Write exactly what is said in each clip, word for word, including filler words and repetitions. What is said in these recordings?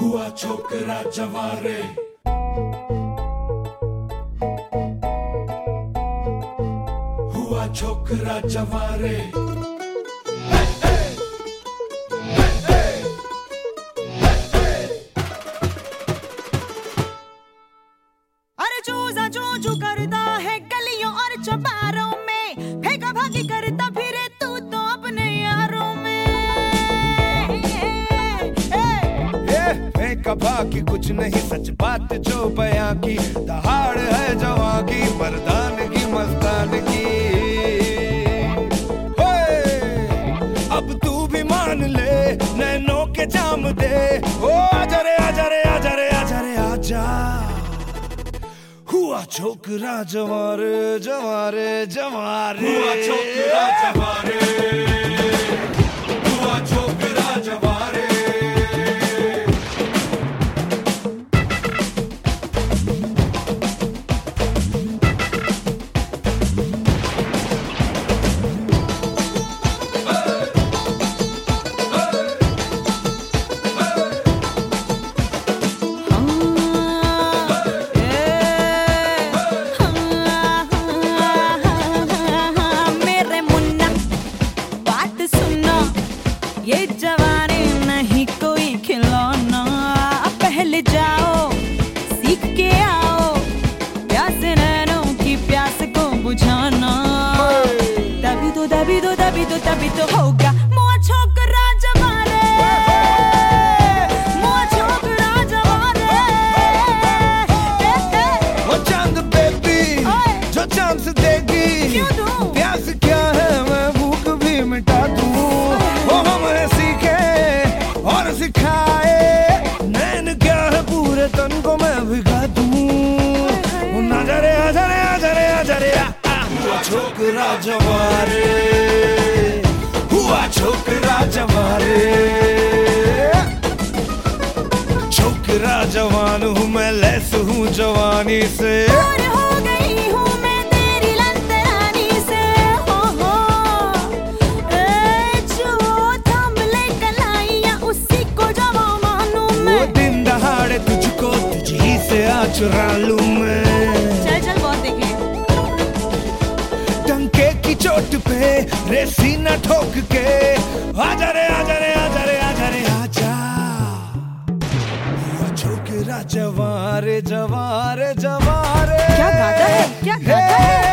हुआ छोकरा जवारे, हुआ छोकरा जवारे। अरे चूजा चू चू करता है गलियों और चौबारों में, फेंका भागी करता फिरे तू तो अपने यारों में। फेंका भागी कुछ नहीं, सच बात जो बयां की, दहाड़ है जवां की, मर्दानगी मस्तानगी। अब तू भी मान ले, नैनों के जाम दे, ओ आजा रे आजा रे आजा रे आजा रे आजा। हुआ छोकरा जवारे जवारे जवारे, हुआ छोकरा जवारे, हुआ छोकरा जवारे। ये जवानी नहीं कोई खिलौना, पहले जाओ सीख के आओ, प्यास नैनों की प्यास को बुझाना। तभी तो तभी तो तभी तो तभी तो होगा मुआ छोकरा जवारे, मुआ छोकरा जवारे। वो चांद बेबी जो चांस देगी, क्यों दूं? प्यास क्या है मैं भूख भी मिटा दूं। वो हमें सीखे और सिखाए, नैन क्या है पूरे तन को मैं भिगा दूं। आजा रे आजा रे आजा रे आजा रे आ, आ। हुआ छोकरा जवारे, हुआ छोकरा जवारे। छोकरा जवान हूँ मैं, लैस हूँ जवानी से, और हो गई हूँ मैं तेरी लंतरानी से। हो हो ए जो थाम ले कलाइयाँ उसी को जवा मानूं मैं। वो दिन दहाड़े तुझको तुझी से आ चुरा लूं मैं। चल चल बहुत देखे। टंके की चोट पे रे सीना ठोक के, आजा रे आजा रे आजा रे आजा रे आजा। हुआ छोकरा जवारे जवारे जवारे। क्या गाता है, क्या गाता है?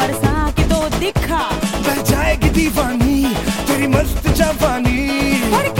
दीवानी तेरी मस्त जवानी।